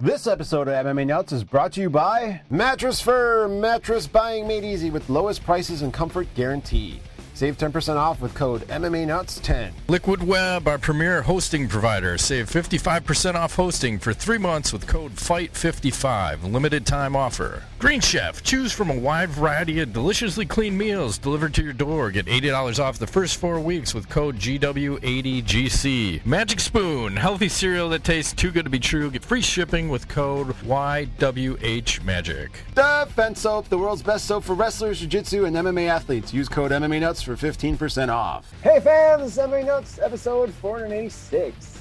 This episode of MMA Nuts is brought to you by Mattress Firm. Mattress buying made easy with lowest prices and comfort guarantee. Save 10% off with code MMANuts10. Liquid Web, our premier hosting provider. Save 55% off hosting for 3 months with code FIGHT55. Limited time offer. Green Chef, choose from a wide variety of deliciously clean meals delivered to your door. Get $80 off the first 4 weeks with code GW80GC. Magic Spoon, healthy cereal that tastes too good to be true. Get free shipping with code YWHMagic. Defense Soap, the world's best soap for wrestlers, jiu-jitsu, and MMA athletes. Use code MMANuts for 15% off. Hey fans, this is MMA Nuts, episode 486.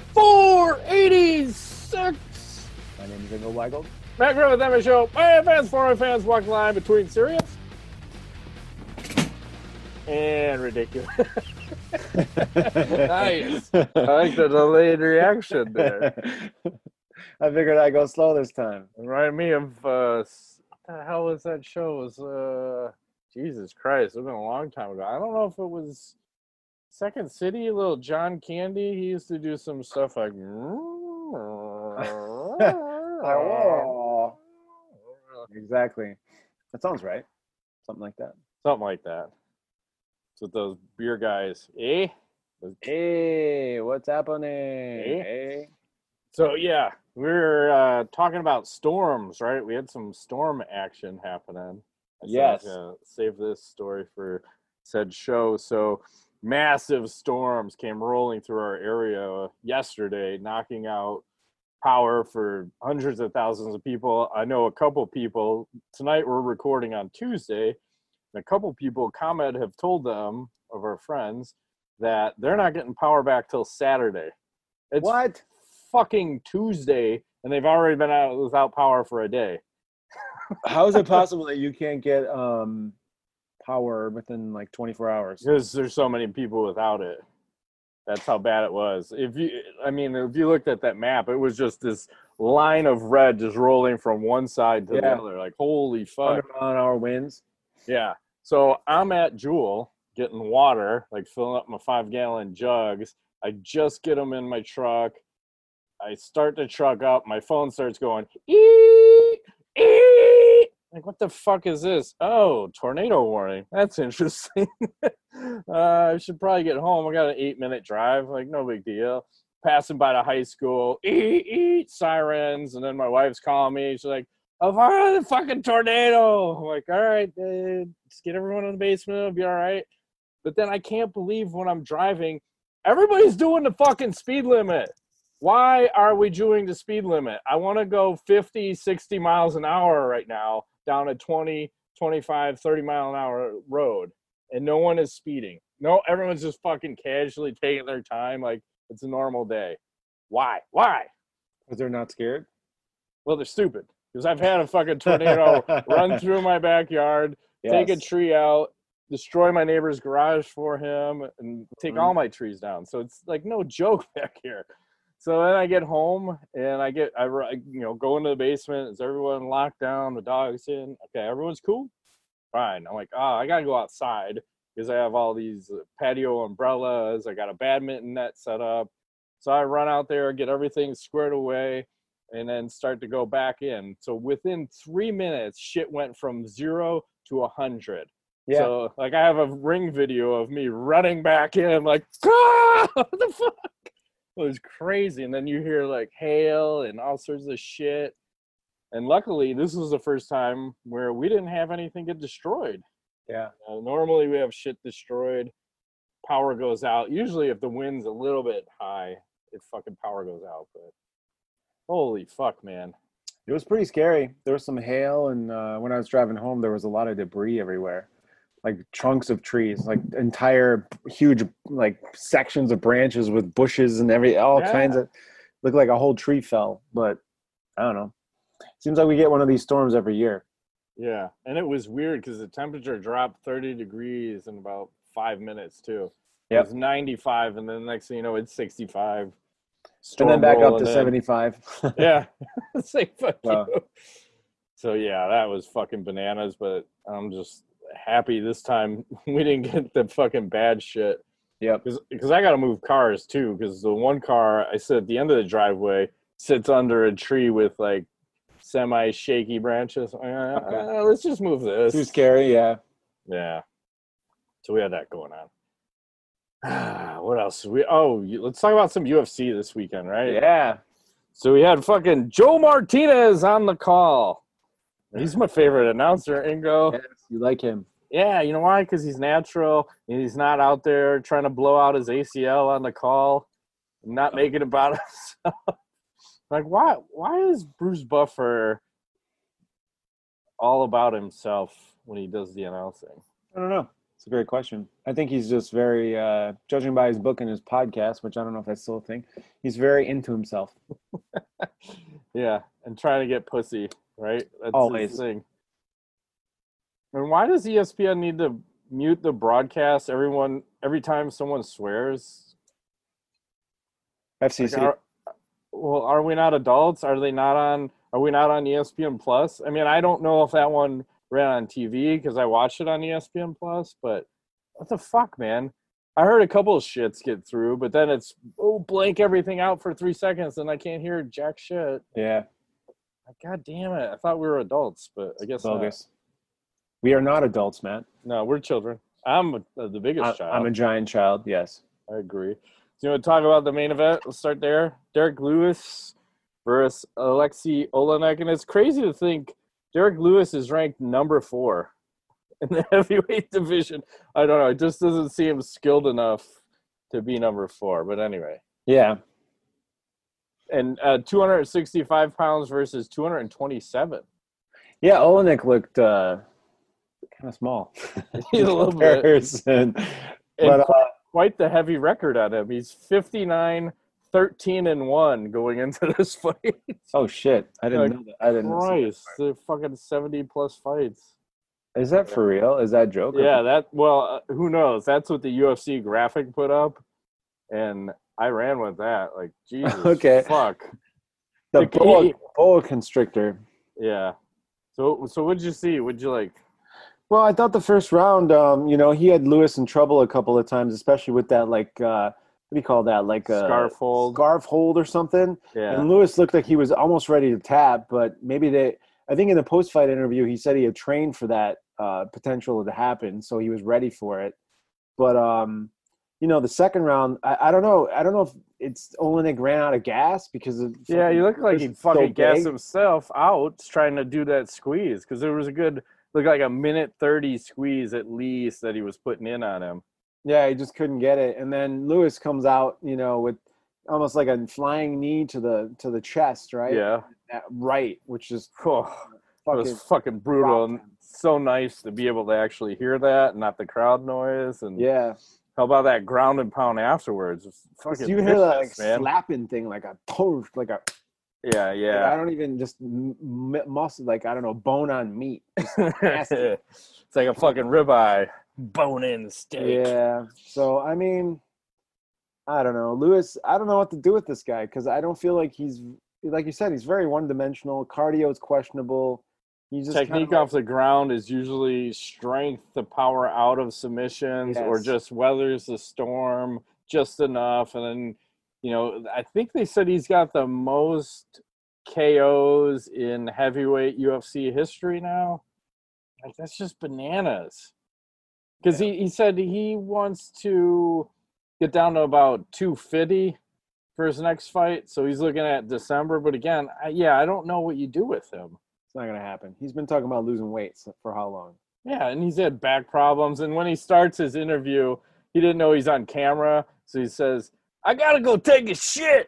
486! My name is Ingo Weigel. Matt Griffith, MMA Show. My fans, former fans, walk the line between serious and ridiculous. Nice. I like the delayed reaction there. I figured I'd go slow this time. Remind me of, what the hell was that show? It was, Jesus Christ, it's been a long time ago. I don't know if it was Second City, little John Candy. He used to do some stuff like... Exactly. That sounds right. Something like that. Something like that. It's with those beer guys. Eh? Hey, what's happening? Hey. So, yeah, we're talking about storms, right? We had some storm action happening. Yes. Save this story for said show. So, massive storms came rolling through our area yesterday, knocking out power for hundreds of thousands of people. I know a couple people, tonight we're recording on Tuesday, and a couple people, ComEd have told them, of our friends, that they're not getting power back till Saturday. It's what? Fucking Tuesday, and they've already been out without power for a day. How is it possible that you can't get power within like 24 hours? Because there's so many people without it. That's how bad it was. If you looked at that map, it was just this line of red just rolling from one side to the other. Like, holy fuck. 100-mile-an-hour winds. Yeah. So I'm at Jewel getting water, like filling up my 5-gallon jugs. I just get them in my truck. I start the truck up. My phone starts going, eee, eee. Like, what the fuck is this? Oh, tornado warning. That's interesting. I should probably get home. I got an 8-minute drive. Like, no big deal. Passing by the high school. Sirens. And then my wife's calling me. She's like, oh, the fucking tornado. I'm like, all right, just get everyone in the basement. It'll be all right. But then I can't believe when I'm driving, everybody's doing the fucking speed limit. Why are we doing the speed limit? I want to go 50, 60 miles an hour right now down a 20, 25, 30-mile-an-hour road, and no one is speeding. No, everyone's just fucking casually taking their time like it's a normal day. Why? Because they're not scared? Well, they're stupid. Because I've had a fucking tornado run through my backyard, take a tree out, destroy my neighbor's garage for him, and take all my trees down. So it's like no joke back here. So then I get home and I go into the basement. Is everyone locked down? The dog's in. Okay, everyone's cool. Fine. I'm like, I gotta go outside because I have all these patio umbrellas. I got a badminton net set up. So I run out there, get everything squared away, and then start to go back in. So within 3 minutes, shit went from 0 to 100. Yeah. So like I have a Ring video of me running back in, like, what the fuck? It was crazy. And then you hear like hail and all sorts of shit. And luckily, this was the first time where we didn't have anything get destroyed. Yeah. Normally we have shit destroyed. Power goes out. Usually if the wind's a little bit high, fucking power goes out. But holy fuck, man. It was pretty scary. There was some hail, and when I was driving home, there was a lot of debris everywhere. Like trunks of trees, like entire huge like sections of branches with bushes and all kinds of, looked like a whole tree fell. But I don't know. Seems like we get one of these storms every year. Yeah, and it was weird because the temperature dropped 30 degrees in about 5 minutes too. It was 95, and then next thing you know, it's 65. And then back up to 75. Yeah, say fuck you. So yeah, that was fucking bananas. But I'm just happy this time we didn't get the fucking bad shit. Yeah, because I got to move cars too. Because the one car I sit at the end of the driveway, sits under a tree with like semi-shaky branches. Let's just move this. Too scary, yeah. Yeah. So we had that going on. What else? Let's talk about some UFC this weekend, right? Yeah. So we had fucking Joe Martinez on the call. He's my favorite announcer, Ingo. Yes, you like him. Yeah, you know why? Because he's natural and he's not out there trying to blow out his ACL on the call, and not making it about himself. Like, why is Bruce Buffer all about himself when he does the announcing? I don't know. It's a great question. I think he's just very, judging by his book and his podcast, which I don't know if that's still a thing, he's very into himself. Yeah, and trying to get pussy, right? That's Always. his thing. And why does ESPN need to mute the broadcast every time someone swears? FCC. Like, are we not adults? Are we not on ESPN Plus? I mean, I don't know if that one ran on TV because I watched it on ESPN Plus, but what the fuck, man? I heard a couple of shits get through, but then it's blank everything out for 3 seconds and I can't hear jack shit. Yeah. God damn it. I thought we were adults, but I guess bogus. We are not adults, Matt. No, we're children. I'm the biggest child. I'm a giant child, yes. I agree. So you want to talk about the main event? Let's start there. Derek Lewis versus Alexei Olenek. And it's crazy to think Derek Lewis is ranked number 4 in the heavyweight division. I don't know. It just doesn't seem skilled enough to be number 4. But anyway. Yeah. And 265 pounds versus 227. Yeah, Olenek looked kind of small. He's a little bit. But, quite the heavy record on him. He's 59, 13-1 going into this fight. Oh shit! I didn't know that. I didn't. Christ, they're fucking 70+ fights. Is that for real? Is that a joke? Yeah, who knows? That's what the UFC graphic put up, and I ran with that. Like, Jesus, okay. Fuck. The boa constrictor. Yeah. So what'd you see? What'd you like? Well, I thought the first round, he had Lewis in trouble a couple of times, especially with that, what do you call that? Like a scarf hold or something. Yeah. And Lewis looked like he was almost ready to tap, but maybe I think in the post-fight interview, he said he had trained for that potential to happen, so he was ready for it. But, the second round, I don't know. I don't know if it's Olenek ran out of gas because of he looked like he fucking gassed himself out trying to do that squeeze because there was looked like a minute 30 squeeze at least that he was putting in on him. Yeah, he just couldn't get it. And then Lewis comes out, with almost like a flying knee to the chest, right? Yeah. Right, which is it was fucking brutal and so nice to be able to actually hear that, not the crowd noise. And yeah. How about that ground and pound afterwards? Fucking you hear that slapping thing like a yeah. Like, I don't even just muscle, I don't know, bone on meat. It's like a fucking ribeye, bone in steak. Yeah. So I mean, I don't know, Lewis. I don't know what to do with this guy because I don't feel like he's, like you said, he's very one-dimensional. Cardio is questionable. He's just technique off the ground is usually strength to power out of submissions, or just weathers the storm just enough, and then I think they said he's got the most KOs in heavyweight UFC history now. Like, that's just bananas. Because he said he wants to get down to about 250 for his next fight. So he's looking at December. But again, I don't know what you do with him. It's not going to happen. He's been talking about losing weight for how long? Yeah, and he's had back problems. And when he starts his interview, he didn't know he's on camera. So he says, I got to go take a shit.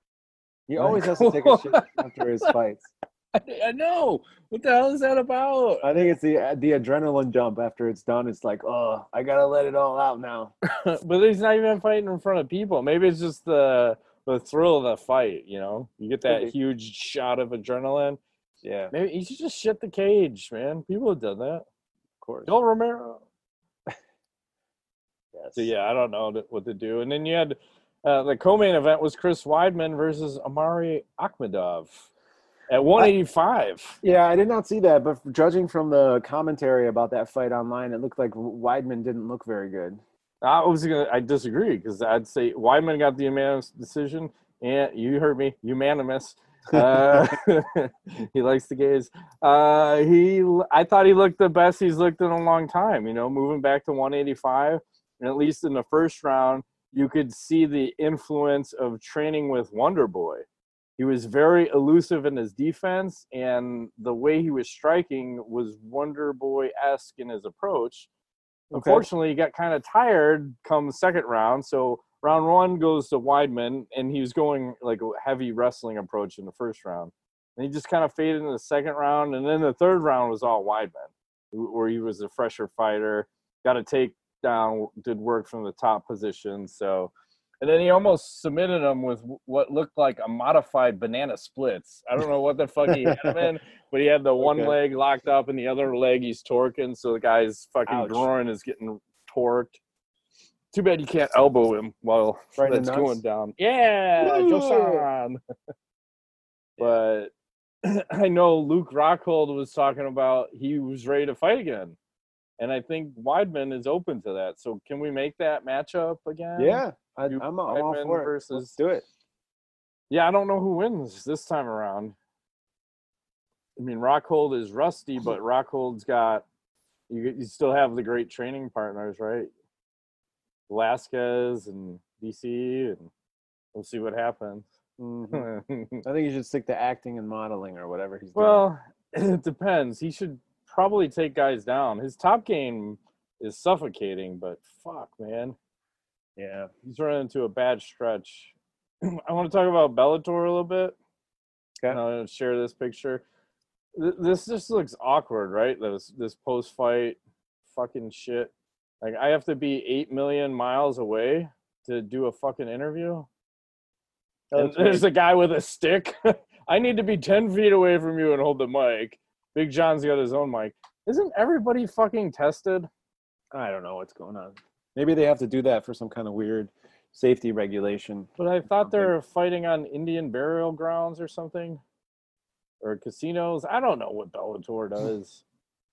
He always has to take a shit after his fights. I know. What the hell is that about? I think it's the adrenaline jump after it's done. It's like, oh, I got to let it all out now. But he's not even fighting in front of people. Maybe it's just the thrill of the fight, You get that huge shot of adrenaline. Yeah. Maybe you should just shit the cage, man. People have done that. Of course. Del Romero. Yes. So, I don't know what to do. And then you had the co-main event was Chris Weidman versus Amari Akhmedov at 185. I did not see that, but judging from the commentary about that fight online, it looked like Weidman didn't look very good. I disagree because I'd say Weidman got the unanimous decision. Yeah, you heard me. Unanimous. He likes the gays. I thought he looked the best he's looked in a long time. Moving back to 185, and at least in the first round, you could see the influence of training with Wonder Boy. He was very elusive in his defense, and the way he was striking was Wonder Boy-esque in his approach. Okay. Unfortunately, he got kind of tired come the second round, so round one goes to Weidman, and he was going like a heavy wrestling approach in the first round. And he just kind of faded in the second round, and then the third round was all Weidman, where he was a fresher fighter, got a takedown, did work from the top position. So, and then he almost submitted him with what looked like a modified banana splits. I don't know what the fuck he had him in, but he had the one leg locked up and the other leg he's torquing, so the guy's fucking groin is getting torqued. Too bad you can't elbow him while that's going down. Yeah, Josan. But I know Luke Rockhold was talking about he was ready to fight again. And I think Weidman is open to that. So can we make that matchup again? Yeah, I'm all for it. Versus, let's do it. Yeah, I don't know who wins this time around. I mean, Rockhold is rusty, but Rockhold's got – you still have the great training partners, right? Velasquez and DC, and we'll see what happens. Mm-hmm. I think you should stick to acting and modeling or whatever he's doing. Well, it depends. He should probably take guys down. His top game is suffocating, but fuck, man. Yeah. He's running into a bad stretch. I want to talk about Bellator a little bit. Okay. I'm going to share this picture. This just looks awkward, right? This post-fight fucking shit. Like, I have to be 8 million miles away to do a fucking interview. And there's a guy with a stick. I need to be 10 feet away from you and hold the mic. Big John's got his own mic. Isn't everybody fucking tested? I don't know what's going on. Maybe they have to do that for some kind of weird safety regulation. But I thought they're fighting on Indian burial grounds or something. Or casinos. I don't know what Bellator does.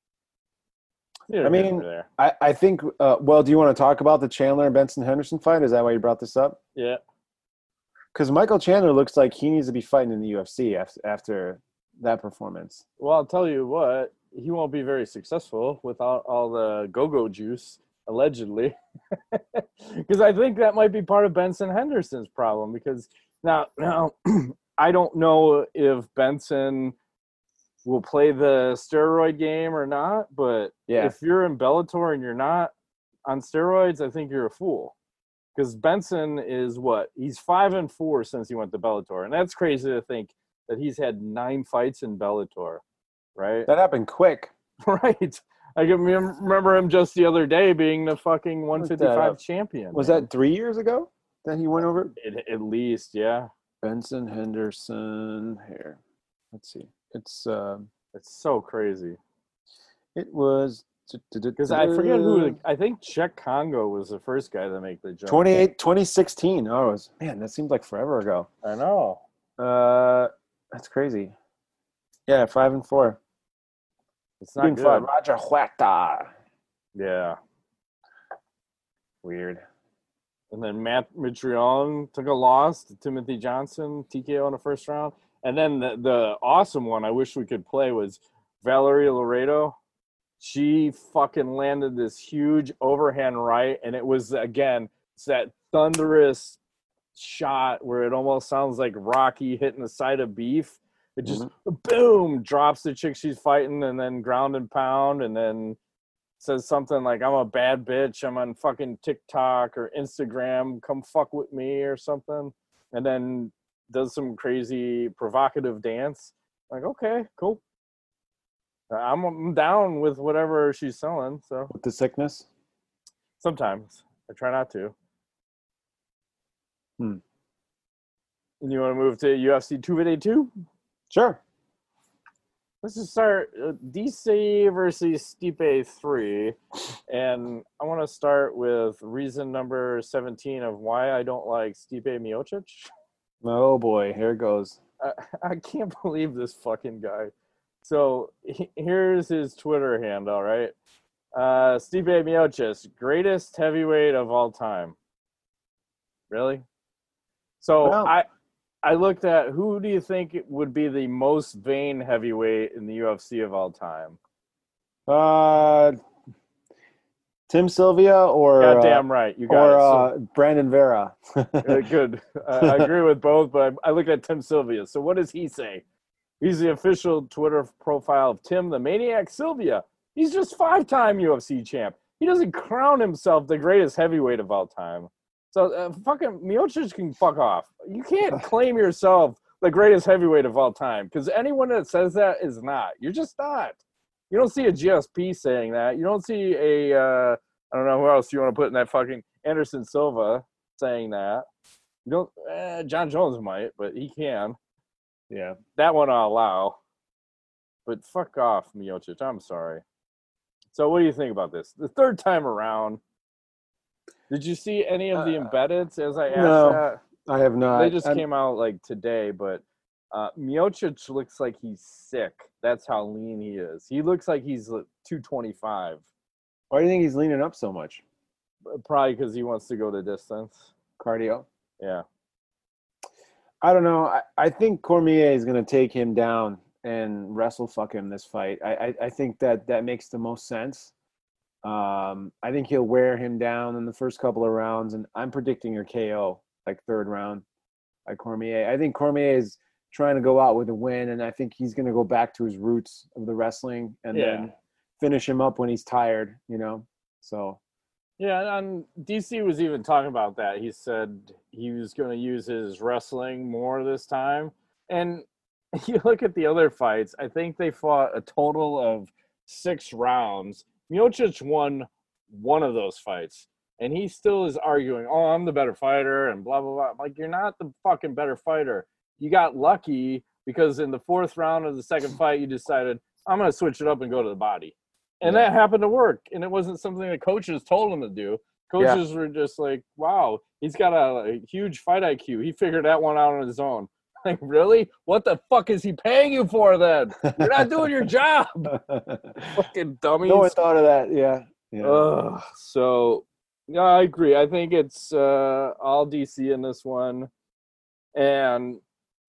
I mean, I think, well, do you want to talk about the Chandler and Benson Henderson fight? Is that why you brought this up? Yeah. Because Michael Chandler looks like he needs to be fighting in the UFC after that performance. Well, I'll tell you what, he won't be very successful without all the go-go juice, allegedly. Because I think that might be part of Benson Henderson's problem. Because now I don't know if Benson will play the steroid game or not, but if you're in Bellator and you're not on steroids, I think you're a fool. Because Benson is what? He's 5-4 since he went to Bellator. And that's crazy to think that he's had 9 fights in Bellator, right? That happened quick. Right. I can remember him just the other day being the fucking 155 champion. Was that 3 years ago that he went over? At least, yeah. Benson Henderson here. Let's see. It's so crazy. It was because I forget who. I think Czech Congo was the first guy to make the jump. 2016. Oh, man, that seems like forever ago. I know. That's crazy. Yeah, 5-4. It's not good. Roger Huerta. Yeah. Weird. And then Matt Mitrione took a loss to Timothy Johnson, TKO in the first round. And then the awesome one I wish we could play was Valerie Laredo. She fucking landed this huge overhand right, and it was, again, it's that thunderous shot where it almost sounds like Rocky hitting the side of beef. It just, boom, drops the chick she's fighting, and then ground and pound, and then says something like, I'm a bad bitch, I'm on fucking TikTok or Instagram, come fuck with me or something. And then does some crazy provocative dance. Like, okay, cool. I'm down with whatever she's selling. So with the sickness? Sometimes. I try not to. And you want to move to UFC 282? Sure. Let's just start DC versus Stipe 3. And I want to start with reason number 17 of why I don't like Stipe Miocic. Oh, boy. Here it goes. I can't believe this fucking guy. So here's his Twitter handle, right? Stipe Miocic, greatest heavyweight of all time. Really? So well, I looked at who do you think would be the most vain heavyweight in the UFC of all time? Tim Sylvia or Goddamn right, you got it. So, Brandon Vera. good. I agree with both, but I looked at Tim Sylvia. So what does he say? He's the official Twitter profile of Tim the Maniac Sylvia. He's just 5-time UFC champ. He doesn't crown himself the greatest heavyweight of all time. So fucking Miocic can fuck off. You can't claim yourself the greatest heavyweight of all time because anyone that says that is not. You're just not. You don't see a GSP saying that. You don't see a I don't know who else you want to put in that fucking Anderson Silva saying that. You don't. John Jones might, but he can. Yeah, that one I'll allow. But fuck off, Miocic. I'm sorry. So what do you think about this? The third time around, did you see any of the embeddeds as I asked that? I have not. They just came out like today, but Miocic looks like he's sick. That's how lean he is. He looks like he's 225. Why do you think he's leaning up so much? Probably because he wants to go the distance. Cardio? Yeah. I don't know. I think Cormier is going to take him down and wrestle fuck him this fight. I think that makes the most sense. I think he'll wear him down in the first couple of rounds, and I'm predicting a KO, like third round by Cormier. I think Cormier is trying to go out with a win, and I think he's going to go back to his roots of the wrestling and then finish him up when he's tired, you know? So. Yeah, and DC was even talking about that. He said he was going to use his wrestling more this time. And you look at the other fights, I think they fought a total of 6 rounds. Miocic won one of those fights. And he still is arguing, oh, I'm the better fighter and blah, blah, blah. I'm like, you're not the fucking better fighter. You got lucky because in the 4th round of the second fight, you decided, I'm going to switch it up and go to the body. And that happened to work. And it wasn't something the coaches told him to do. Coaches were just like, wow, he's got a huge fight IQ. He figured that one out on his own. Like, really? What the fuck is he paying you for then? You're not doing your job. Fucking dummies. No one thought of that. Yeah. So, yeah, I agree. I think it's all DC in this one. And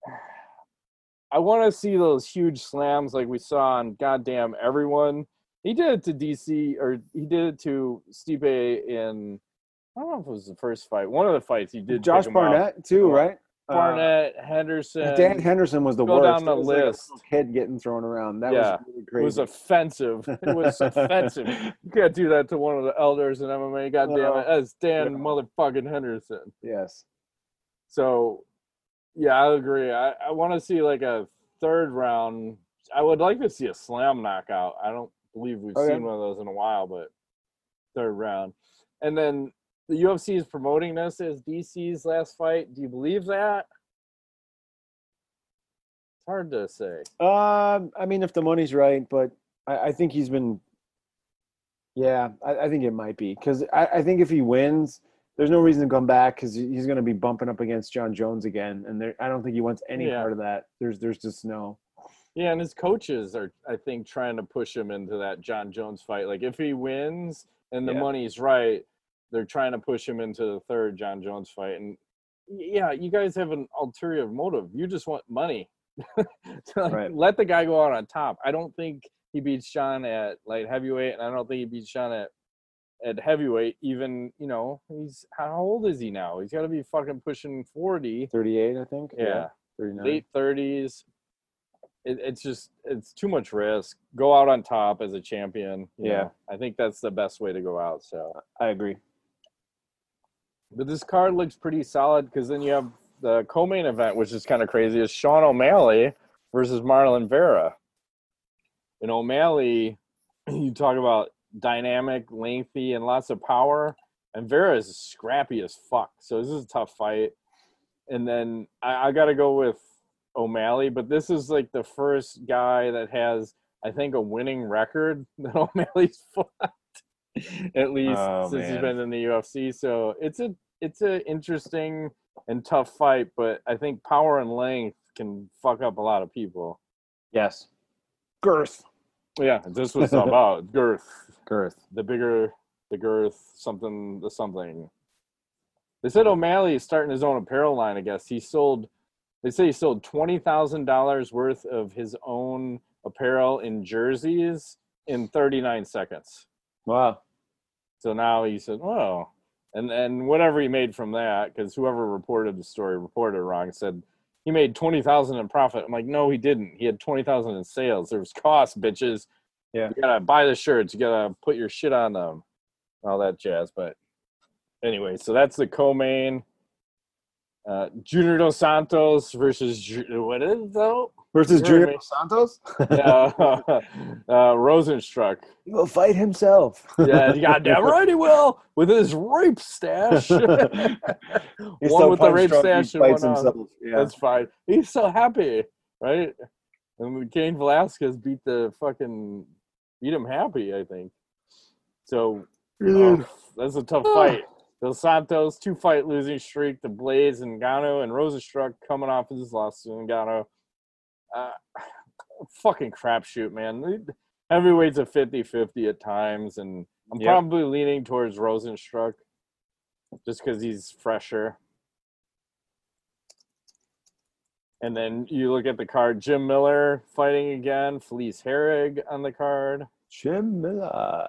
I want to see those huge slams like we saw on goddamn everyone. He did it to DC, or he did it to Stipe in, I don't know if it was the first fight. One of the fights he did. Josh Barnett too, right? Barnett, Henderson. Dan Henderson was the worst. Go down the list. Like head getting thrown around. That was really crazy. It was offensive. It was offensive. You can't do that to one of the elders in MMA. Goddamn it. That's Dan motherfucking Henderson. Yes. So, yeah, I agree. I want to see like a third round. I would like to see a slam knockout. I don't believe we've seen one of those in a while, but third round. And then the UFC is promoting this as DC's last fight. Do you believe that? It's hard to say. I mean, if the money's right, but I think he's been. Yeah, I think it might be because I think if he wins, there's no reason to come back because he's going to be bumping up against John Jones again, and I don't think he wants any part of that. There's just no. Yeah, and his coaches are, I think, trying to push him into that John Jones fight. Like, if he wins and the money's right, they're trying to push him into the third John Jones fight. And, yeah, you guys have an ulterior motive. You just want money. Let the guy go out on top. I don't think he beats John at light heavyweight, and I don't think he beats John at heavyweight. Even, you know, how old is he now? He's got to be fucking pushing 40. 38, I think. Yeah. 39. Late 30s. It's too much risk. Go out on top as a champion. You know? I think that's the best way to go out. So I agree. But this card looks pretty solid because then you have the co-main event, which is kind of crazy, is Sean O'Malley versus Marlon Vera. And O'Malley, you talk about dynamic, lengthy, and lots of power. And Vera is scrappy as fuck. So this is a tough fight. And then I got to go with O'Malley, but this is like the first guy that has, I think, a winning record that O'Malley's fought, at least since he's been in the UFC. So it's a interesting and tough fight, but I think power and length can fuck up a lot of people. Yes. Girth. Yeah, this was about girth. Girth. The bigger the girth, something the something. They said O'Malley is starting his own apparel line, I guess. He sold They say he sold $20,000 worth of his own apparel in jerseys in 39 seconds. Wow. So now he said, "Oh," and whatever he made from that, because whoever reported the story reported it wrong. Said he made 20,000 in profit. I'm like, no, he didn't. He had 20,000 in sales. There was cost, bitches. Yeah. You gotta buy the shirts. You gotta put your shit on them, all that jazz. But anyway, so that's the co-main. Junior Dos Santos versus what is it though? Versus Junior Dos Santos? Rosenstruck. He will fight himself. Yeah, goddamn right he will, with his rape stash. One with the rape stash and one on. Yeah. That's fine. He's so happy, right? And Cain Velasquez beat him happy, I think. So that's a tough fight. Dos Santos, 2-fight losing streak to Blaze and Ngannou, and Rosenstruck coming off his loss to Ngannou. Fucking crapshoot, man. Heavyweight's a 50-50 at times, and I'm probably leaning towards Rosenstruck just because he's fresher. And then you look at the card, Jim Miller fighting again, Felice Herrig on the card. Jim Miller.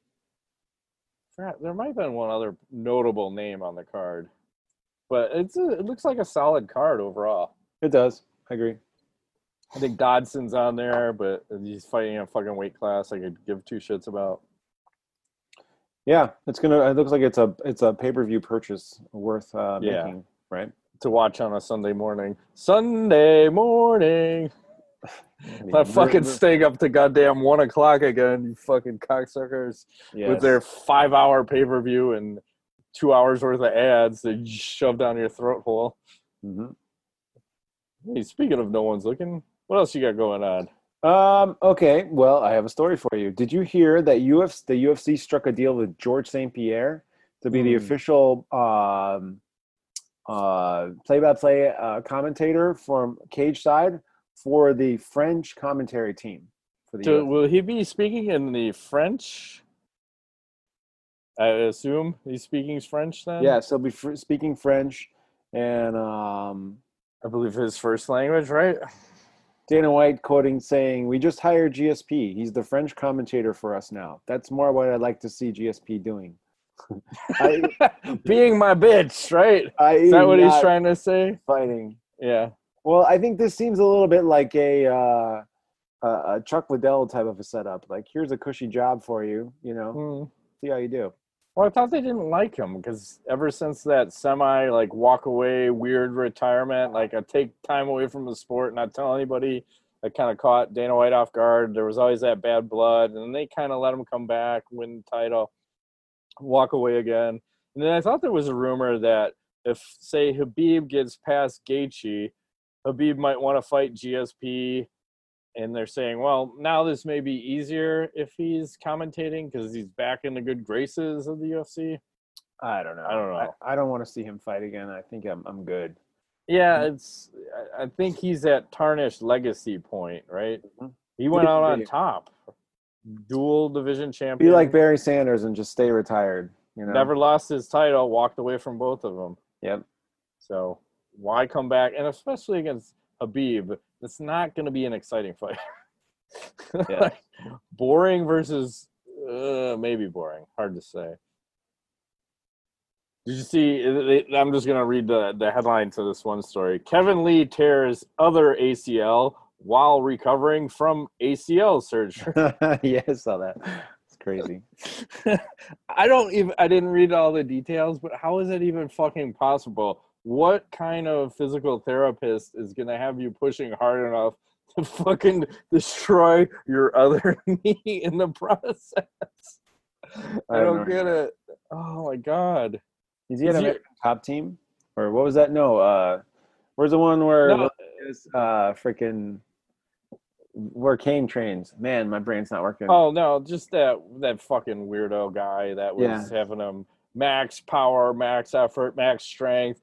There might have been one other notable name on the card, but it looks like a solid card overall. It does. I agree. I think Dodson's on there, but he's fighting a fucking weight class I could give two shits about. Yeah, it looks like it's a pay-per-view purchase worth making, right? To watch on a Sunday morning. Sunday morning. That fucking staying up to goddamn 1 o'clock again, you fucking cocksuckers. Yes. With their 5-hour pay-per-view and 2 hours worth of ads they shove down your throat hole. Mm-hmm. Hey, speaking of no one's looking, what else you got going on? Okay, well, I have a story for you. Did you hear that the UFC struck a deal with George St. Pierre to be the official play-by-play commentator from Cage Side for the French commentary team? Will he be speaking in the French? I assume he's speaking French then? Yes, he'll be speaking French, and I believe his first language, right? Dana White quoting saying, "We just hired GSP. He's the French commentator for us now. That's more what I'd like to see GSP doing." Being my bitch, right? Is that what he's trying to say? Fighting. Yeah. Well, I think this seems a little bit like a Chuck Liddell type of a setup. Like, here's a cushy job for you, see how you do. Well, I thought they didn't like him because ever since that walk away weird retirement, I take time away from the sport, not tell anybody, that kind of caught Dana White off guard. There was always that bad blood, and they kind of let him come back, win the title, walk away again. And then I thought there was a rumor that if, say, Khabib gets past Gaethje, Khabib might want to fight GSP, and they're saying, well, now this may be easier if he's commentating because he's back in the good graces of the UFC. I don't know. I don't want to see him fight again. I think I'm good. Yeah, I think he's at tarnished legacy point, right? Mm-hmm. He went out on top. Dual division champion. Be like Barry Sanders and just stay retired. Never lost his title, walked away from both of them. Yep. So why come back? And especially against Khabib, it's not going to be an exciting fight. Yeah. Boring versus maybe boring. Hard to say. Did you see? I'm just going to read the headline to this one story. Kevin Lee tears other ACL while recovering from ACL surgery. Yeah, I saw that. It's crazy. I didn't read all the details, but how is it even fucking possible? What kind of physical therapist is going to have you pushing hard enough to fucking destroy your other knee in the process? I don't get it. Oh, my God. Is he at American Top Team? Or what was that? No. Where's the one where freaking where Kane trains? Man, my brain's not working. Oh, no. Just that fucking weirdo guy that was having him max power, max effort, max strength.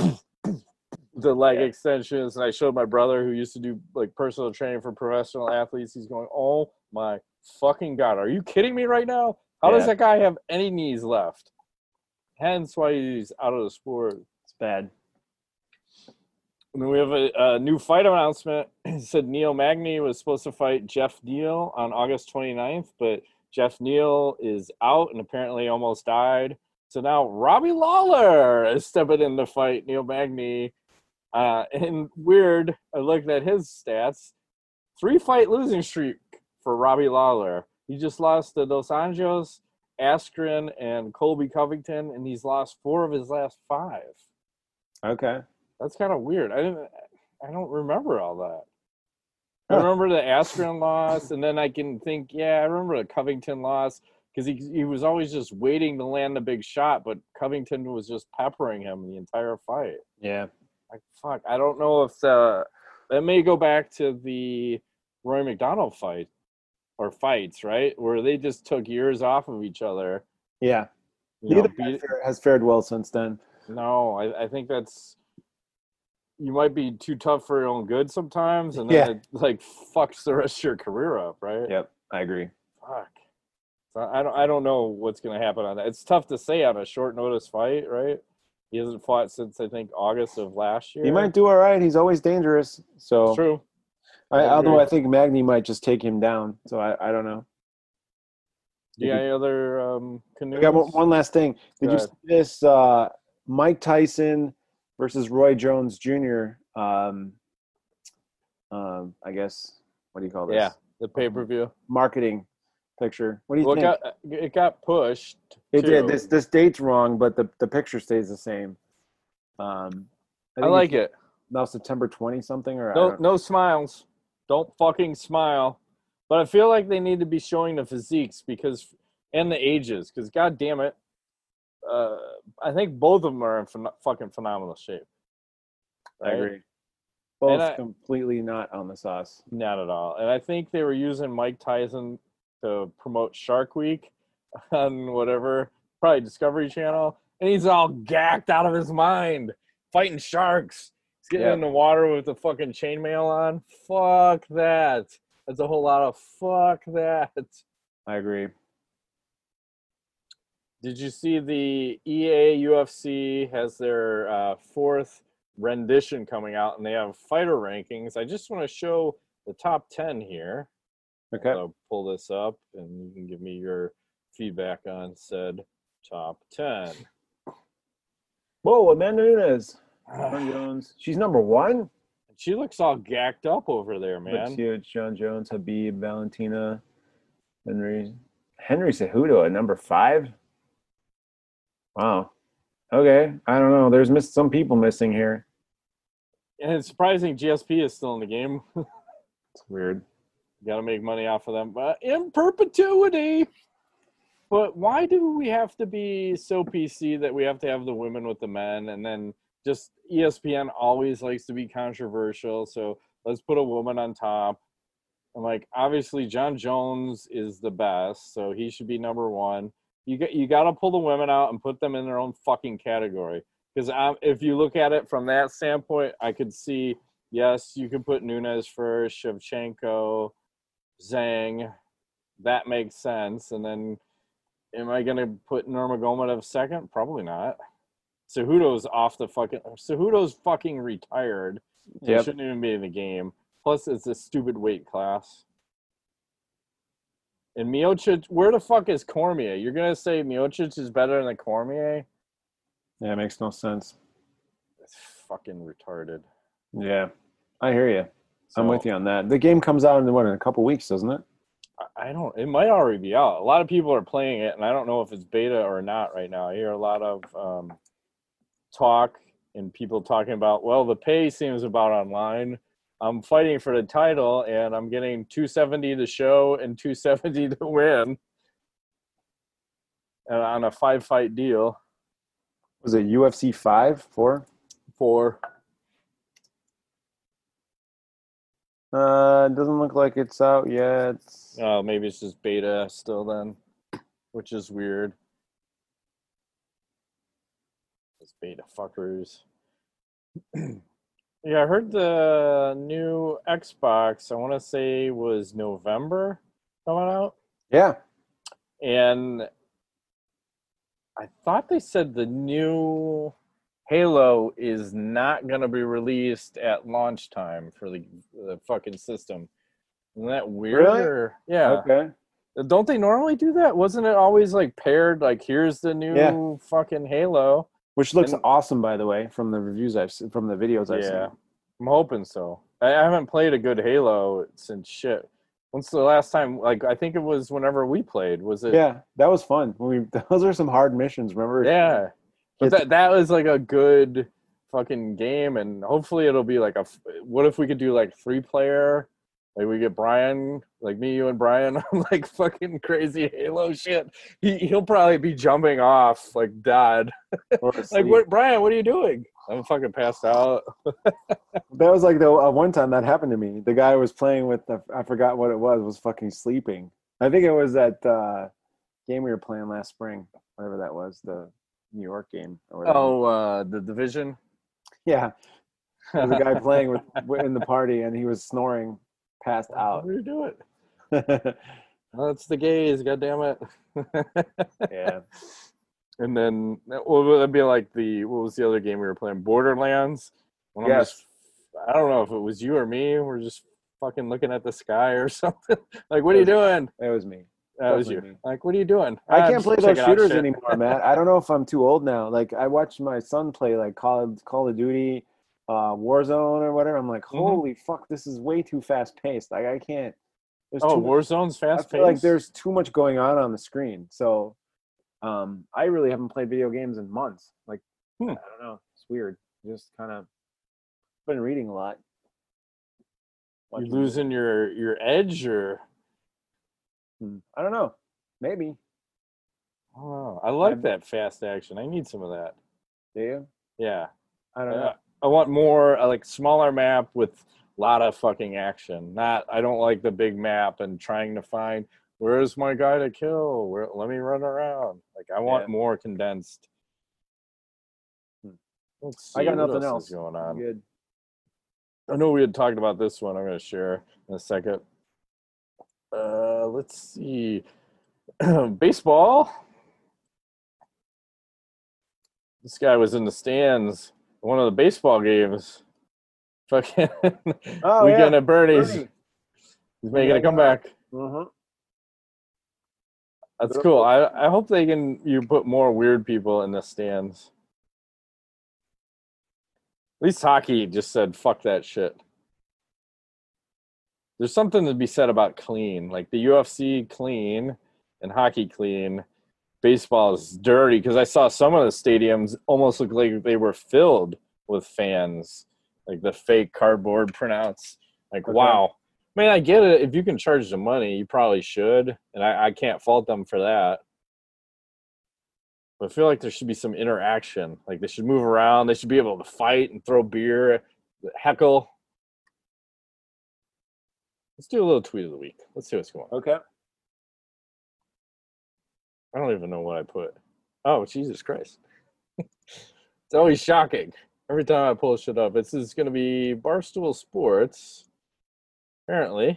The leg extensions, and I showed my brother who used to do personal training for professional athletes. He's going, "Oh my fucking God, are you kidding me right now? How does that guy have any knees left?" Hence why he's out of the sport. It's bad. And then we have a new fight announcement. It said Neil Magny was supposed to fight Jeff Neal on August 29th, but Jeff Neal is out and apparently almost died. So now Robbie Lawler is stepping in to fight Neil Magny. And weird, I looked at his stats. 3-fight losing streak for Robbie Lawler. He just lost to Dos Anjos, Askren, and Colby Covington, and he's lost 4 of his last 5. Okay. That's kind of weird. I don't remember all that. I remember the Askren loss, and then I can think, I remember the Covington loss because he was always just waiting to land a big shot, but Covington was just peppering him the entire fight. Yeah. Like, fuck, I don't know if that may go back to the Roy McDonald fight or fights, right? Where they just took years off of each other. Yeah. Neither has fared well since then. No, I think that's, you might be too tough for your own good sometimes, and then it like fucks the rest of your career up, right? Yep, I agree. Fuck. So I don't know what's gonna happen on that. It's tough to say on a short notice fight, right? He hasn't fought since I think August of last year. He might do all right. He's always dangerous. So it's true. Although I think Magny might just take him down. So I don't know. Yeah, any other canoes? I got one last thing. Did you see this Mike Tyson versus Roy Jones Jr. I guess, what do you call this? Yeah, the pay-per-view marketing picture. What do you think? It got pushed. It did. This date's wrong, but the picture stays the same. I like it. Now September 20 something or no smiles. Don't fucking smile. But I feel like they need to be showing the physiques and the ages because god damn it, I think both of them are in fucking phenomenal shape. Right? I agree. Both completely not on the sauce. Not at all. And I think they were using Mike Tyson to promote Shark Week on whatever, probably Discovery Channel. And he's all gacked out of his mind, fighting sharks. He's getting in the water with the fucking chainmail on. Fuck that. That's a whole lot of fuck that. I agree. Did you see the EA UFC has their 4th rendition coming out, and they have fighter rankings? I just want to show the top 10 here. Okay. I'll pull this up, and you can give me your feedback on said top 10. Whoa, Amanda Nunes. Jon Jones. She's number 1? She looks all gacked up over there, man. Looks huge. Jon Jones, Khabib, Valentina, Henry Cejudo at number 5. Wow. Okay. I don't know. There's some people missing here. And it's surprising GSP is still in the game. It's weird. Got to make money off of them, but in perpetuity. But why do we have to be so PC that we have to have the women with the men, and then just ESPN always likes to be controversial, so let's put a woman on top. And like, obviously Jon Jones is the best, so he should be number 1. You got to pull the women out and put them in their own fucking category. Because if you look at it from that standpoint, I could see, yes, you could put Nunes first, Shevchenko, Zhang. That makes sense. And then, am I going to put Nurmagomedov second? Probably not. Cejudo's fucking retired. So he shouldn't even be in the game. Plus, it's a stupid weight class. And Miocic, where the fuck is Cormier? You're going to say Miocic is better than Cormier? Yeah, it makes no sense. It's fucking retarded. Yeah, I hear you. So, I'm with you on that. The game comes out in a couple weeks, doesn't it? It might already be out. A lot of people are playing it, and I don't know if it's beta or not right now. I hear a lot of talk and people talking about, well, the pay seems about online. I'm fighting for the title, and I'm getting $270 to show and $270 to win, and on a 5-fight deal. Was it UFC 5? 4? 4. It doesn't look like it's out yet. Oh, maybe it's just beta still then, which is weird. Those beta fuckers. Yeah, I heard the new Xbox, I want to say was November coming out. Yeah. And I thought they said the new Halo is not going to be released at launch time for the fucking system. Isn't that weird? Really? Or, yeah. Okay. Don't they normally do that? Wasn't it always like paired? Like, here's the new fucking Halo. Which looks And- awesome, by the way, from the reviews I've seen, from the videos I've Yeah. seen. I'm hoping so. I haven't played a good Halo since shit. When's the last time? Like, I think it was whenever we played. Was it? Yeah, that was fun. Those are some hard missions, remember? Yeah. But Yes. that was like a good fucking game, and hopefully it'll be like what if we could do like 3-player? Like we get Brian, like me, you, and Brian on like fucking crazy Halo shit. He'll probably be jumping off like dad. Or Like, asleep. what, Brian? What are you doing? I'm fucking passed out. That was like the one time that happened to me. The guy I was playing with, I forgot what it was fucking sleeping. I think it was that game we were playing last spring, whatever that was, the New York game. Or whatever. Oh, the Division. Yeah. There was a guy playing in the party, and he was snoring, passed out. What are you doing? Oh, it's the gays. God damn it. Yeah. And then what would that be like? What was the other game we were playing? Borderlands. When I'm Yes. I don't know if it was you or me. We're just fucking looking at the sky or something. Like, what are you doing? It was me. That was you. Definitely me. Like, what are you doing? I I'm can't just play those checking out shooters shit. anymore, Matt. I don't know if I'm too old now. Like, I watched my son play like Call of Duty, Warzone or whatever. I'm like, holy fuck, this is way too fast paced. Like, I can't. There's Oh, too much, Warzone's I fast feel like paced. there's too much going on the screen. So, I really haven't played video games in months. Like, I don't know. It's weird. Just kind of been reading a lot. You Watching losing your edge, or I don't know. Maybe. I don't know. I like I'm- that fast action. I need some of that. Do you? Yeah. I don't know. I want more like smaller map with a lot of fucking action. I don't like the big map and trying to find where's my guy to kill. Let me run around. Like, I want Yeah. more condensed. Hmm. Let's see, I got what nothing else else. is going on. Good. I know we had talked about this one. I'm going to share in a second. Let's see. Baseball. This guy was in the stands at one of the baseball games. Fucking Oh, weekend yeah. at Bernie's. Bernie. He's making a Yeah. comeback. Uh-huh. That's cool. I hope you put more weird people in the stands. At least hockey just said fuck that shit. There's something to be said about clean. Like the UFC clean and hockey clean. Baseball is dirty, because I saw some of the stadiums almost look like they were filled with fans. Like the fake cardboard printouts. Like, Okay. wow. I mean, I get it. If you can charge the money, you probably should. And I can't fault them for that. But I feel like there should be some interaction. Like, they should move around. They should be able to fight and throw beer, heckle. Let's do a little tweet of the week. Let's see what's going on. Okay. I don't even know what I put. Oh, Jesus Christ. It's always shocking. Every time I pull shit up. This is going to be Barstool Sports. Apparently,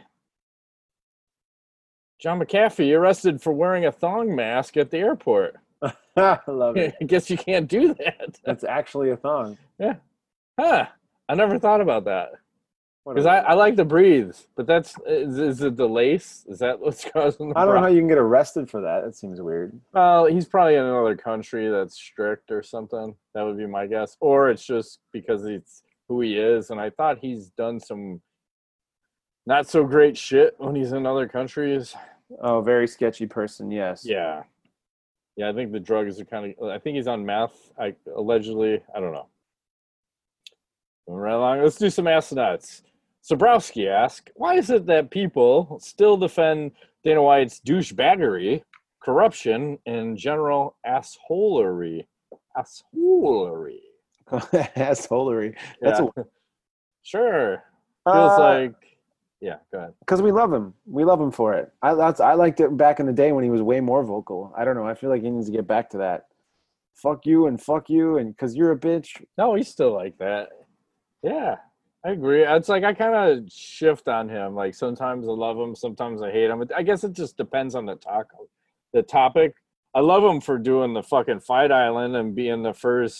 John McAfee arrested for wearing a thong mask at the airport. I love it. I guess you can't do that. That's actually a thong. Yeah. Huh. I never thought about that. What Because a- I like to breathe, but is it the lace? Is that what's causing the I don't know how problem? you can get arrested for that. That seems weird. Well, he's probably in another country that's strict or something. That would be my guess. Or it's just because it's who he is. And I thought he's done some not so great shit when he's in other countries. Oh, very sketchy person. Yes. Yeah. Yeah, I think the drugs are kind of, I think he's on meth, allegedly. I don't know. Moving right along. Let's do some astronauts. Sobrowski asks, why is it that people still defend Dana White's douchebaggery, corruption, and general assholery? Assholery. Assholery. That's Yeah. Sure. Feels like, yeah, go ahead. because we love him. We love him for it. I liked it back in the day when he was way more vocal. I don't know. I feel like he needs to get back to that. Fuck you and because you're a bitch. No, he's still like that. Yeah, I agree. It's like I kind of shift on him. Like sometimes I love him, sometimes I hate him. I guess it just depends on the topic. I love him for doing the fucking Fight Island and being the first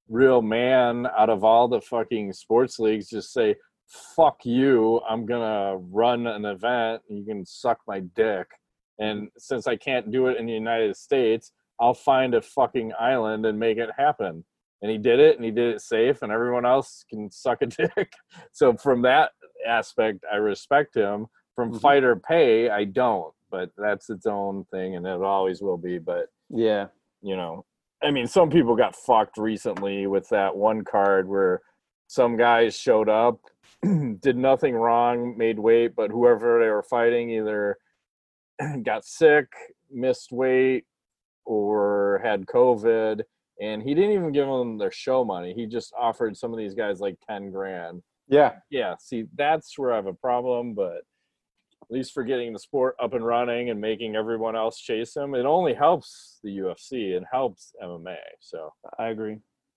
real man out of all the fucking sports leagues just say, fuck you, I'm gonna run an event, you can suck my dick. And since I can't do it in the United States, I'll find a fucking island and make it happen. And he did it, and he did it safe, and everyone else can suck a dick. So from that aspect, I respect him. From fighter pay, I don't. But that's its own thing, and it always will be. But, Yeah. you know, I mean, some people got fucked recently with that one card where some guys showed up, did nothing wrong, made weight, but whoever they were fighting either got sick, missed weight, or had COVID, and he didn't even give them their show money. He just offered some of these guys like 10 grand. Yeah. Yeah, see, that's where I have a problem, but at least for getting the sport up and running and making everyone else chase him, it only helps the UFC and helps MMA. So I agree.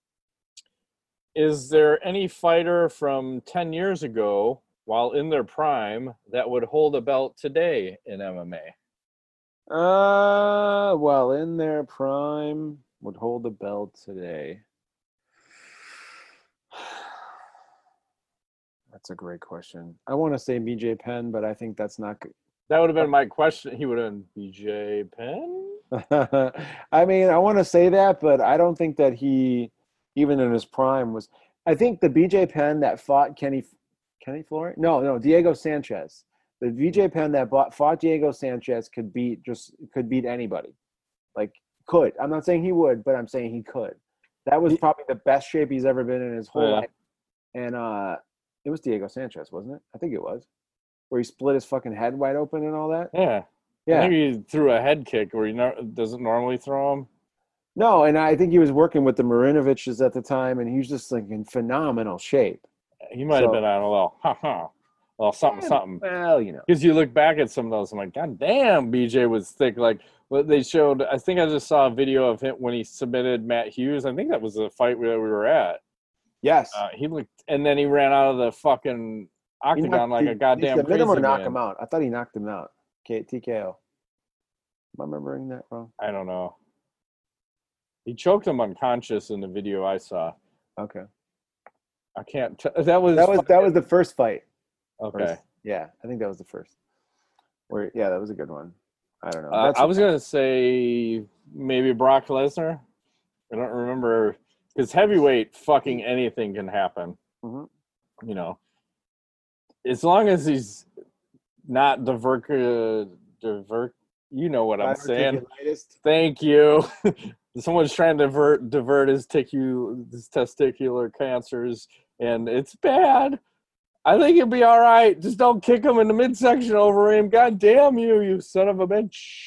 is there any fighter from 10 years ago while in their prime that would hold a belt today in MMA? Well, in their prime would hold the belt today. That's a great question. I want to say BJ Penn, but I think that's not good. That would have been my question. He would have been BJ Penn? I mean, I want to say that, but I don't think that he, even in his prime, was. I think the BJ Penn that fought Kenny Florian? No, Diego Sanchez. The BJ Penn that fought Diego Sanchez could beat anybody. Like, could. I'm not saying he would, but I'm saying he could. That was probably the best shape he's ever been in his whole life. And it was Diego Sanchez, wasn't it? I think it was. Where he split his fucking head wide open and all that. Yeah. Yeah. I think he threw a head kick where he doesn't normally throw them. No, and I think he was working with the Marinoviches at the time, and he was just like in phenomenal shape. He might have been on a little something. Well, you know. Because you look back at some of those, I'm like, God damn, BJ was thick. Like what they showed, I think I just saw a video of him when he submitted Matt Hughes. I think that was the fight that we were at. Yes. He looked, and then he ran out of the fucking octagon like a goddamn crazy him or knock man. him out. I thought he knocked him out. TKO. Am I remembering that wrong? I don't know. He choked him unconscious in the video I saw. Okay. I can't. That was the first fight. Okay. Yeah, I think that was the first. That was a good one. I don't know. I was gonna say maybe Brock Lesnar. I don't remember because heavyweight, fucking anything can happen. Mm-hmm. You know, as long as he's not divert. You know what I'm saying? Thank you. Someone's trying to divert his testicular cancers, and it's bad. I think it'd be all right. Just don't kick him in the midsection over him. God damn you, you son of a bitch.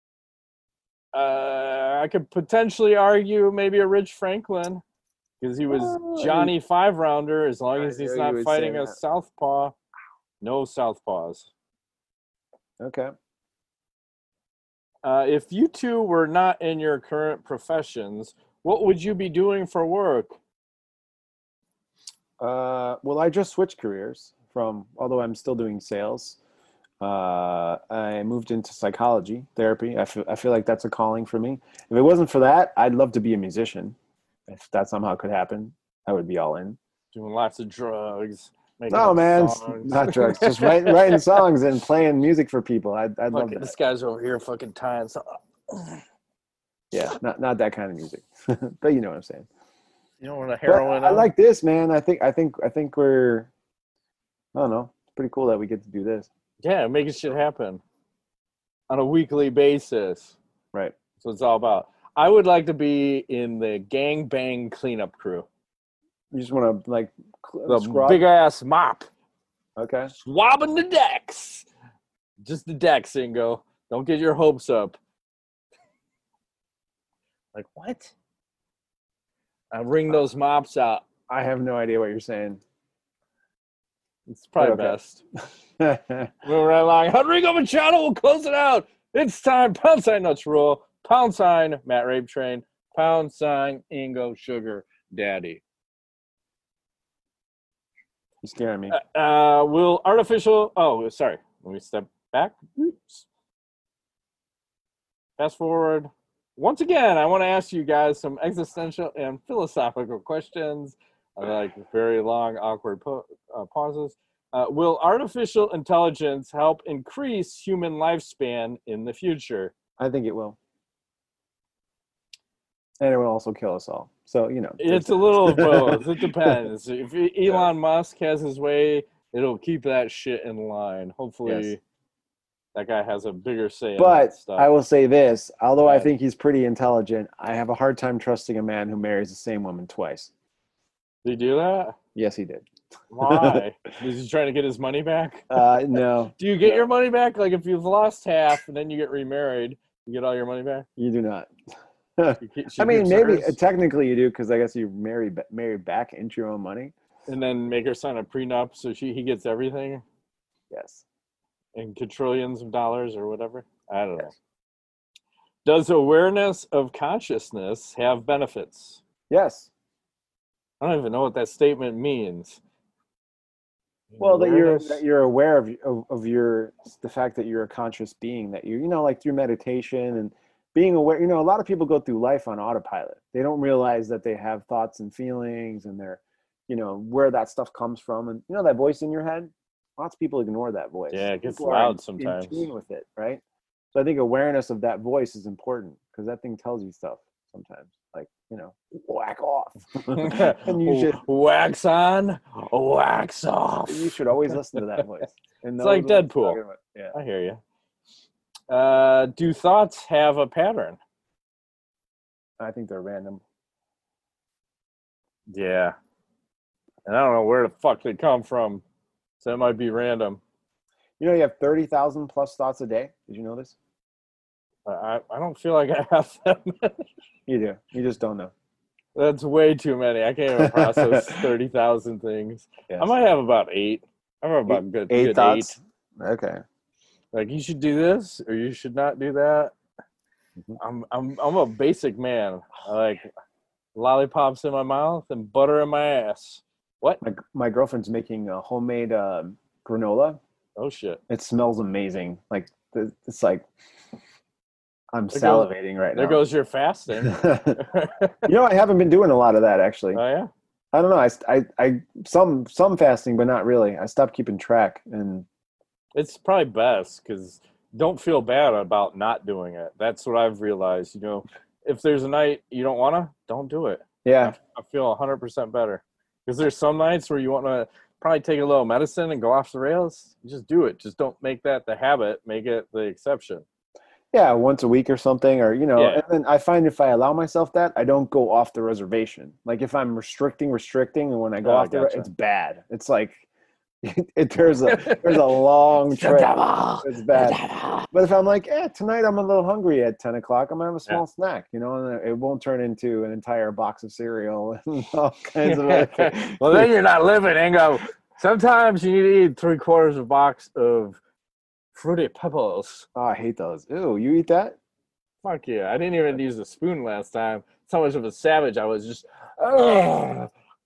I could potentially argue maybe a Rich Franklin because he was Johnny 5-rounder as long as he's not fighting a southpaw. No southpaws. Okay. If you two were not in your current professions, what would you be doing for work? Well, I just switched careers although I'm still doing sales. I moved into psychology therapy. I feel like that's a calling for me. If it wasn't for that, I'd love to be a musician. If that somehow could happen, I would be all in. Doing lots of drugs. No, man, not drugs. Just writing songs and playing music for people. I'd love that. This guy's over here fucking tying something. Yeah, not that kind of music, but you know what I'm saying. You don't want a heroin. I like this, man. I think we're. I don't know. It's pretty cool that we get to do this. Yeah, making shit happen on a weekly basis. Right. So it's all about. I would like to be in the gangbang cleanup crew. You just want to the big ass mop. Okay. Swabbing the decks. Just the decks, Ingo. Don't get your hopes up. Like what? I wring those mops out. I have no idea what you're saying. It's probably best. Moving right along. Rodrigo Machado will close it out. It's time. Pound sign nuts rule. Pound sign Matt Rape Train. Pound sign Ingo Sugar Daddy. You're scaring me. Will artificial... Oh, sorry. Let me step back. Oops. Fast forward. once again, I want to ask you guys some existential and philosophical questions. I like very long, awkward pauses. Will artificial intelligence help increase human lifespan in the future? I think it will. And it will also kill us all. So, you know. It's a little of both. It depends. If Elon Musk has his way, it'll keep that shit in line. Hopefully, that guy has a bigger say in that But stuff. I will say this, although I Right. think he's pretty intelligent, I have a hard time trusting a man who marries the same woman twice. Did he do that? Yes, he did. Why? Is he trying to get his money back? No, Do you get your money back? Like if you've lost half and then you get remarried, you get all your money back? you do not. She I mean, keeps maybe hers, technically you do, because I guess you married back into your own money. and then make her sign a prenup so he gets everything Yes. in quadrillions of dollars or whatever. I don't know. Yes. Does awareness of consciousness have benefits? Yes. I don't even know what that statement means. Well, Awareness? that you're aware of the fact that you're a conscious being, that you know, like through meditation and being aware. You know, a lot of people go through life on autopilot. They don't realize that they have thoughts and feelings, and they're, you know, where that stuff comes from. And you know, that voice in your head, lots of people ignore that voice. Yeah, it gets People are loud sometimes. in tune with it, right? So I think awareness of that voice is important, because that thing tells you stuff sometimes, like, you know, whack off. And you should Wax on, wax off. you should always listen to that voice. And It's like knows what it's Deadpool. talking about. Yeah. I hear you. Do thoughts have a pattern? I think they're random. Yeah. And I don't know where the fuck they come from. So that might be random. You know, you have 30,000 plus thoughts a day. Did you know this? I don't feel like I have that many. You do. You just don't know. That's way too many. I can't even process 30,000 things. Yes. I might have about 8. I have about good eight thoughts. 8. Okay. Like you should do this or you should not do that. Mhm. I'm a basic man. I like lollipops in my mouth and butter in my ass. What? My girlfriend's making a homemade granola. Oh shit. It smells amazing. Like it's like I'm There salivating right now. There goes your fasting. You know, I haven't been doing a lot of that actually. Oh yeah. I don't know. I some fasting, but not really. I stopped keeping track, and It's probably best because don't feel bad about not doing it. That's what I've realized. You know, if there's a night you don't want to, don't do it. yeah, I feel 100% better because there's some nights where you want to probably take a little medicine and go off the rails. Just do it. Just don't make that the habit. Make it the exception. yeah, once a week or something, or you know. Yeah. And then I find if I allow myself that, I don't go off the reservation. Like if I'm restricting, and when I go Oh, off gotcha. it's bad. It's like there's a long trip. It's bad. But if I'm like, tonight I'm a little hungry at 10 o'clock, I'm gonna have a small snack, you know, and it won't turn into an entire box of cereal and all kinds of other things. Well, then you're not living, Ingo. Sometimes you need to eat 3/4 of a box of Fruity Pebbles. Oh, I hate those. Ew, you eat that? Fuck yeah. I didn't even use a spoon last time. That's how much of a savage I was. Just, oh.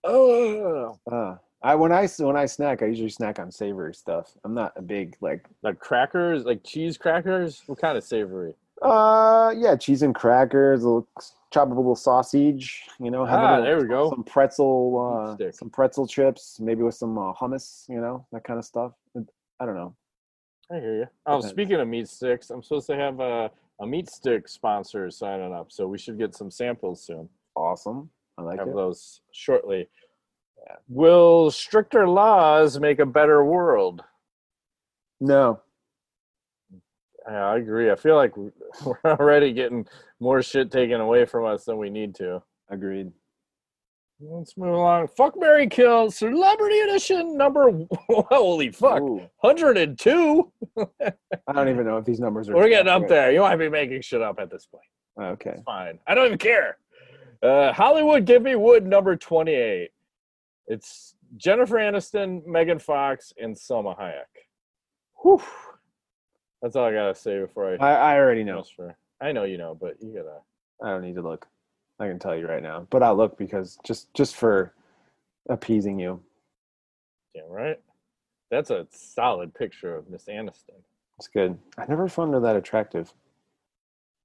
When I snack, I usually snack on savory stuff. I'm not a big like crackers, like cheese crackers. What kind of savory? yeah, cheese and crackers, chop up a little sausage, you know, have there we go. some pretzel chips, maybe with some hummus, you know, that kind of stuff. I don't know. I hear you. Oh, Depends. speaking of meat sticks, I'm supposed to have a meat stick sponsor signing up, so we should get some samples soon. Awesome. I like Have it. those shortly. Yeah. Will stricter laws make a better world? No. Yeah, I agree. I feel like we're already getting more shit taken away from us than we need to. Agreed. Let's move along. Fuck, Marry, Kill, Celebrity Edition number. Holy fuck, Ooh. 102. I don't even know if these numbers are. We're getting up there. You might be making shit up at this point. Okay. It's fine. I don't even care. Hollywood Give Me Wood number 28. It's Jennifer Aniston, Megan Fox, and Selma Hayek. Whew. That's all I gotta say before I already know. I know you know, but you gotta. I don't need to look. I can tell you right now, but I'll look because just for appeasing you. Damn right. That's a solid picture of Miss Aniston. It's good. I never found her that attractive.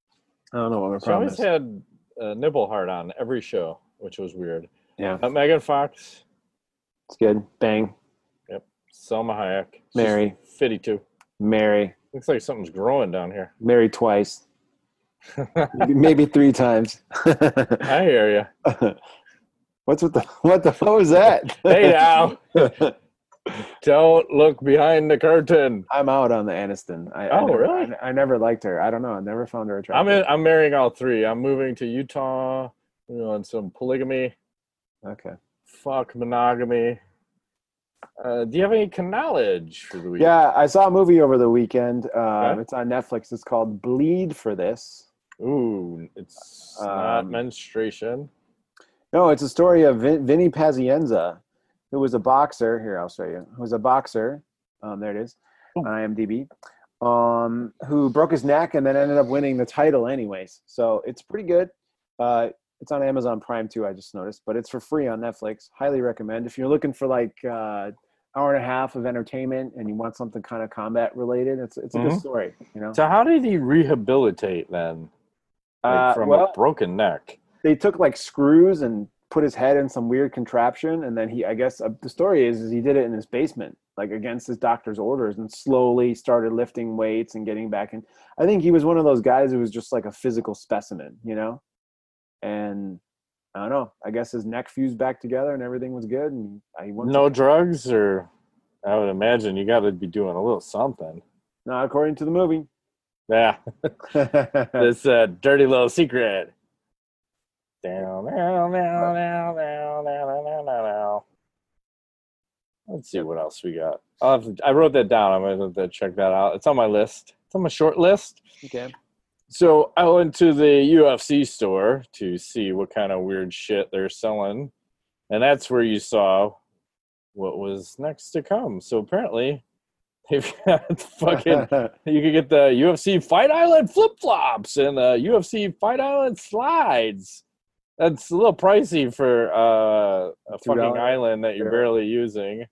I don't know what my She problem always is. had Nibblehart on every show, which was weird. Yeah, Megan Fox. it's good. Bang. Yep. Selma Hayek. She's Mary. 52. Mary. Looks like something's growing down here. Married twice. Maybe 3 times. I hear you. What was that? Hey now. Don't look behind the curtain. I'm out on the Aniston. Really? I never liked her. I don't know. I never found her attractive. I'm marrying all 3. I'm moving to Utah, on some polygamy. Okay. Fuck monogamy. Do you have any knowledge for the week? Yeah, I saw a movie over the weekend. Okay. It's on Netflix. It's called Bleed for This. Ooh, it's not menstruation. No, it's a story of Vinny Pazienza, who was a boxer. Here, I'll show you. Who was a boxer. There it is. On IMDb. Who broke his neck and then ended up winning the title anyways. So it's pretty good. It's on Amazon Prime too, I just noticed, but it's for free on Netflix. Highly recommend. If you're looking for like hour and a half of entertainment and you want something kind of combat related, it's a good story, you know. So how did he rehabilitate then? From a broken neck? They took like screws and put his head in some weird contraption, and then I guess the story is he did it in his basement, like against his doctor's orders, and slowly started lifting weights and getting back in. I think he was one of those guys who was just like a physical specimen, you know. And I don't know. I guess his neck fused back together and everything was good. And no drugs, or I would imagine you got to be doing a little something. Not according to the movie. Yeah, this dirty little secret. Down. Let's see what else we got. I wrote that down. I'm gonna have to check that out. It's on my list. It's on my short list. Okay. So I went to the UFC store to see what kind of weird shit they're selling. And that's where you saw what was next to come. So apparently they've got fucking, you can get the UFC Fight Island flip-flops and the UFC Fight Island slides. That's a little pricey for a fucking island that you're barely using.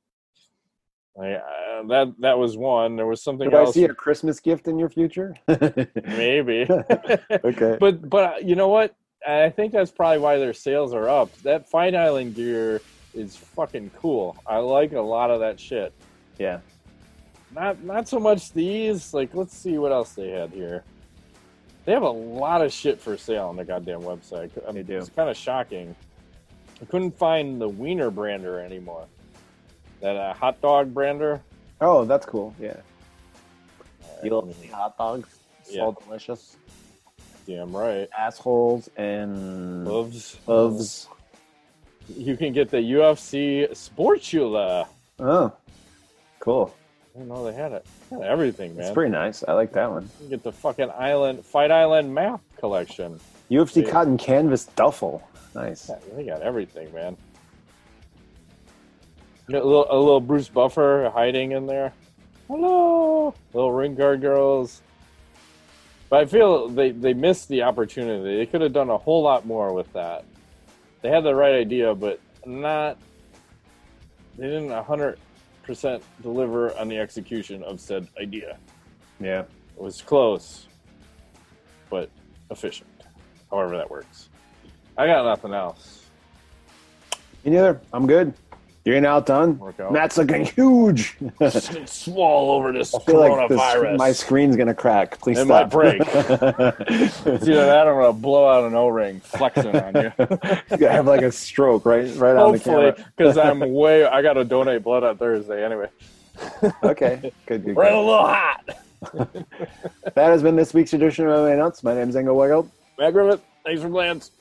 That was one. There was something else. Could I see a Christmas gift in your future? Maybe. Okay. But you know what? I think that's probably why their sales are up. That Fight Island gear is fucking cool. I like a lot of that shit. Yeah. Not so much these. Like, let's see what else they had here. They have a lot of shit for sale on their goddamn website. They do. It's kind of shocking. I couldn't find the Wiener brander anymore. That hot dog brander. Oh, that's cool. Yeah. You love hot dogs? So delicious. Damn right. Assholes and hooves. You can get the UFC Sportula. Oh, cool. I didn't know they had it. They had everything, man. It's pretty nice. I like that one. You get the fucking Fight Island map collection. UFC cotton canvas duffel. Nice. Yeah, they got everything, man. You got a little Bruce Buffer hiding in there. Hello, little ring guard girls. But I feel they missed the opportunity. They could have done a whole lot more with that. They had the right idea, but they didn't 100% deliver on the execution of said idea. Yeah. It was close, but efficient. However that works. I got nothing else. Me neither. I'm good. You're getting outdone. Matt's looking huge. Swall over this I feel coronavirus. Like my screen's gonna crack. Please it stop. Might break. It's either that or I'm gonna blow out an O-ring flexing on you. You have like a stroke right on the camera. Hopefully, because I got to donate blood on Thursday anyway. Okay, good. Running a little hot. That has been this week's edition of MMA Nuts. My name is Engel Weigel. Matt Griffith, thanks for playing.